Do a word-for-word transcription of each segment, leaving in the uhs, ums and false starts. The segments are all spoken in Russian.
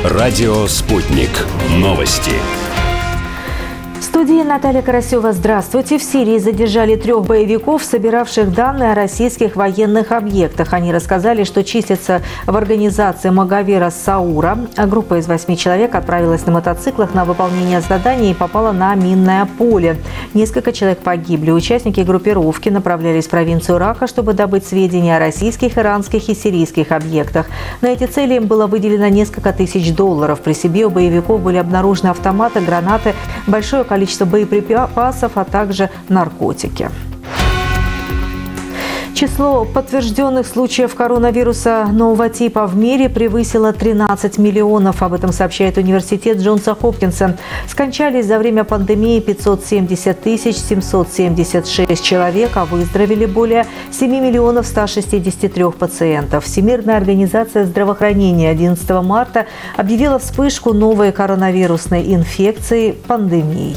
Радио «Спутник». Новости. В студии Наталья Карасева. Здравствуйте. В Сирии задержали трех боевиков, собиравших данные о российских военных объектах. Они рассказали, что числятся в организации Магавера Саура. Группа из восьми человек отправилась на мотоциклах на выполнение задания и попала на минное поле. Несколько человек погибли. Участники группировки направлялись в провинцию Рака, чтобы добыть сведения о российских, иранских и сирийских объектах. На эти цели им было выделено несколько тысяч долларов. При себе у боевиков были обнаружены автоматы, гранаты, большое количество боеприпасов, а также наркотики. Число подтвержденных случаев коронавируса нового типа в мире превысило тринадцать миллионов. Об этом сообщает университет Джонса Хопкинса. Скончались за время пандемии пятьсот семьдесят тысяч семьсот семьдесят шесть человек, а выздоровели более семи миллионов ста шестидесяти трёх пациентов. Всемирная организация здравоохранения одиннадцатого марта объявила вспышку новой коронавирусной инфекции пандемией.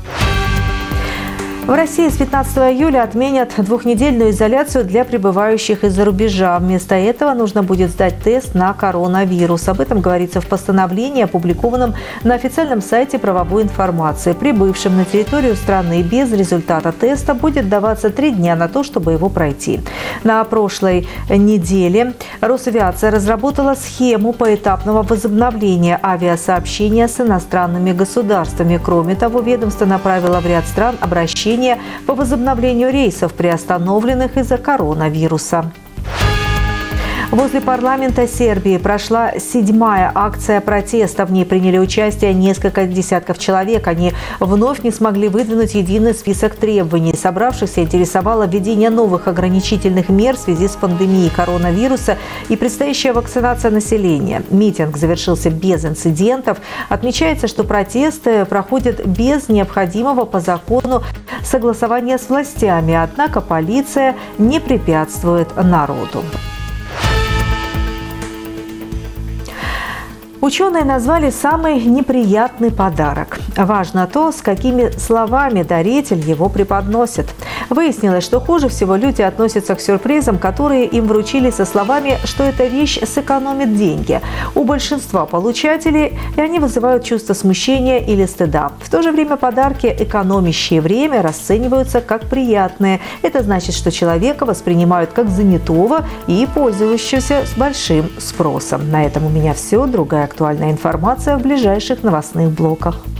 В России с пятнадцатого июля отменят двухнедельную изоляцию для прибывающих из-за рубежа. Вместо этого нужно будет сдать тест на коронавирус. Об этом говорится в постановлении, опубликованном на официальном сайте правовой информации. Прибывшим на территорию страны без результата теста будет даваться три дня на то, чтобы его пройти. На прошлой неделе Росавиация разработала схему поэтапного возобновления авиасообщения с иностранными государствами. Кроме того, ведомство направило в ряд стран обращение по возобновлению рейсов, приостановленных из-за коронавируса. Возле парламента Сербии прошла седьмая акция протеста. В ней приняли участие несколько десятков человек. Они вновь не смогли выдвинуть единый список требований. Собравшихся интересовало введение новых ограничительных мер в связи с пандемией коронавируса и предстоящая вакцинация населения. Митинг завершился без инцидентов. Отмечается, что протесты проходят без необходимого по закону согласования с властями. Однако полиция не препятствует народу. Ученые назвали самый неприятный подарок. Важно то, с какими словами даритель его преподносит. Выяснилось, что хуже всего люди относятся к сюрпризам, которые им вручили со словами, что эта вещь сэкономит деньги. У большинства получателей и они вызывают чувство смущения или стыда. В то же время подарки, экономящие время, расцениваются как приятные. Это значит, что человека воспринимают как занятого и пользующегося с большим спросом. На этом у меня все. Другая актуальная информация в ближайших новостных блоках.